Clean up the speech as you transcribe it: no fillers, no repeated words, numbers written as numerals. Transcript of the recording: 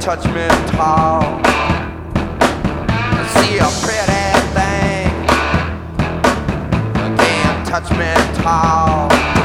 touch me at all. See a pretty thing, can't touch me at all.